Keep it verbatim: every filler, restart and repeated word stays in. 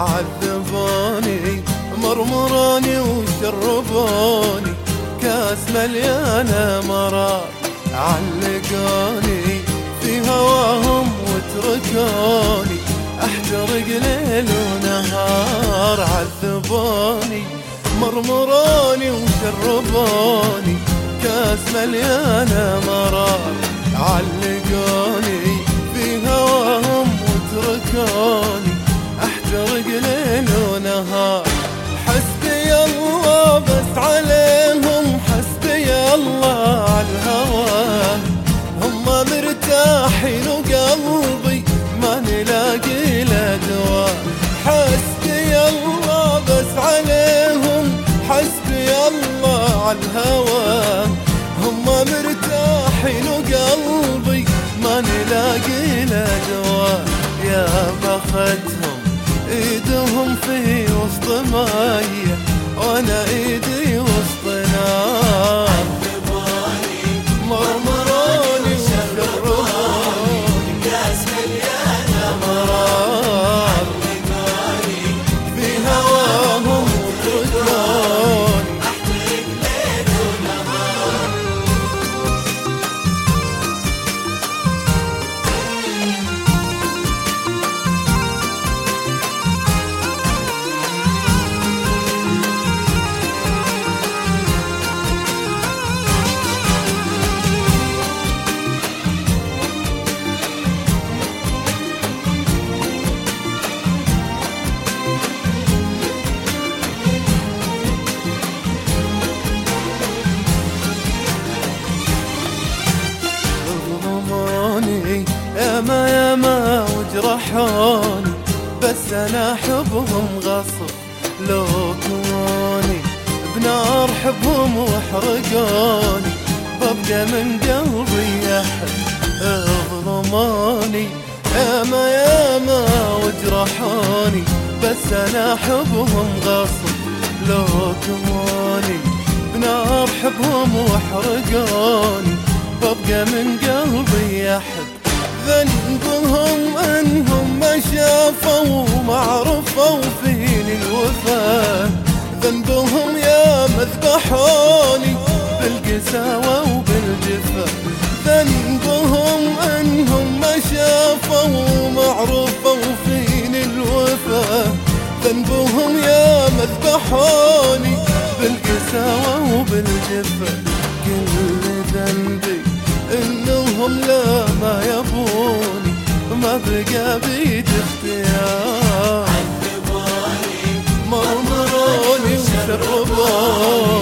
عذبوني مرمروني وشربوني كاس مليانة مرار، علقوني في هواهم وتركوني احترق ليل ونهار. عذبوني مرمروني وشربوني كاس مليانة مرار، علقوني في هواهم وتركوني احترق ليل ونهار. حسبي الله بس عليهم، حسبي الله عالهوى، هم مرتاحين وقلبي ما نلاقي له دواء. حسبي الله بس عليهم، حسبي الله عالهوى، هم مرتاحين وقلبي ما نلاقي له دواء. يا بختهم ايدهم في وسط مية وانا ايدي وسط نار. مرمروني وشربوني كاس مليانة مرار، في هواهم وتركوني احترق ليل ونهار. ياما ياما وجرحوني بس انا احبهم غصب، لو كوني بنار حبهم واحرقوني ببقى من قلبي احب. اظلموني ياما ياما وجرحوني بس انا احبهم غصب، لو كوني بنار حبهم واحرقوني ببقى من قلبي احب. ذنبهم انهم ما شافوا وما عرفوا فيني الوفا، ذنبهم يا مذبحوني بالقساوة وبالجفا. ذنبهم انهم ما شافوا وما عرفوا فيني الوفا، ذنبهم يا مذبحوني بالقساوة وبالجفا. كل ذنبي انهم لا ما يبوني ما بقى بيد اختيار. عذبوني مرمروني وشربوني